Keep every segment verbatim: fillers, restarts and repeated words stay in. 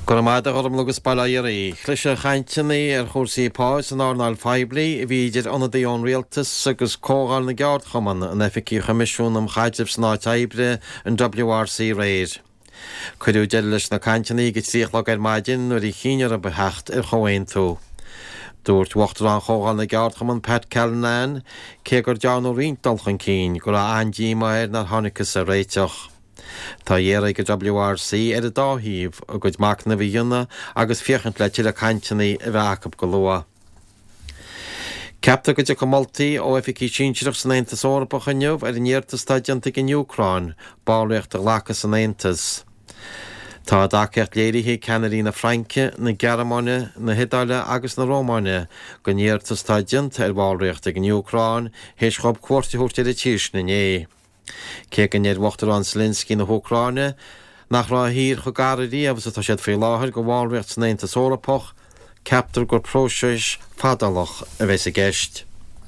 Gormada orm lugus balairi, chlisha chaintini er chwrsi paus yn ornal ffibli, fi jyd ond y o'n realtus agus cogal na giard chaman yn effici chymisiwn am chadjib sna taibre yn W R C reir. Cwydw jedlis na chaintini gytrych log er madin nwyr i chynir y behacht er chowain to. Dŵrt wachtr an chogal na giard chaman Pat Callan, cegor John o Rintolch yn cyn, gwra anjima er na'r honicus y reitioch. Tá dhéara go W R C ar a dáthíomh a gcuid mac na bhí dionna agus fiochan le tiile caintinaí a bheith acab go lua. Ceapta go de comoltaí ó efficí sínseach san Aontas Eorpach inniuh ar an éirtas staidianta in Ucrain, báilreacht a lachas san Aontas. Tá daceart léirithe ceannarí na Franke, na Gearmáine, na Hidáile agus na Rómáine go néirtas staidiant ar báilreacht in Ucrain, héis chob cuairteúirt ar a tíis na né. Cé gan éad wachttar an Zelensky na Hócráine, nach rá hír chu garaí agus atá siad fé láthir go bhálreacht san Aontas Eorpach, ceaptar gur próseis fadalach a bheits a gceist.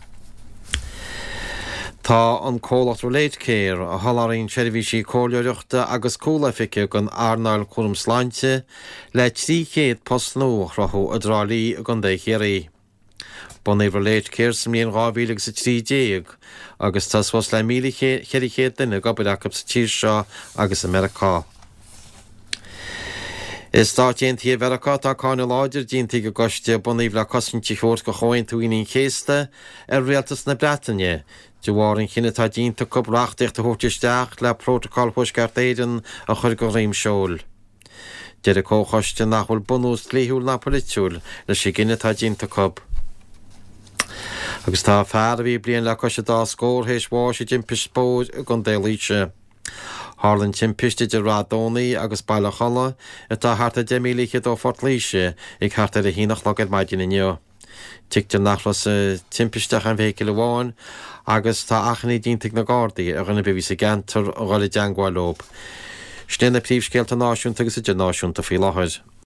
Tá an cólacht roléid céir a halarín seirbhísí cóileoireachta agus cólafice gon Arnáil Chorm Sláinte le trí chéad post nó rathú a drálí a gon dé chéirí. Bon éidir léit céir sa mlíon gábhíleag sa trí déag, agus tas was le míle chéirichéad duine gobid acab sa tír seo agus Americá. Is tá déantí Americá tá cána láidir déantí go goiste bon éidir le cosintí chóir go choin tú inín chéasta ar réaltas na Breataine, de bhharin chinine tá dínta cub reachtaíocht a thuirteisteach le protocol thuisceart éidean a chuir go réim seol. Deir a cóchaiste nachhfuil bunús léithúil na politiúil le sé gine tá dínta cub. Agus tá fear a bhí blion le cosise dá scór héis bháis i timpis spóid a gon déilíse. Harlan timpiste de rádónaí agus baile chola a tá harta de míliche ó fort líise ag harta a hínach le ar maidin inniu. Ticte nachlas timpisteach an bhéiciil bháin agus tá achnaí díntaigh na Gardaí a rinne bhí sa gentar a gáile deangáil lob. Snéna príomhscéalta náisiúnta agus a de náisiúnta fí láthir.